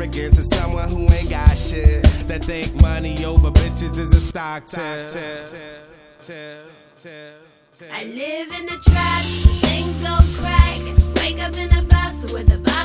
arrogant to someone who ain't got shit. That think money over bitches is a stock tip. I live in a trap, things go crack. Wake up in a box with a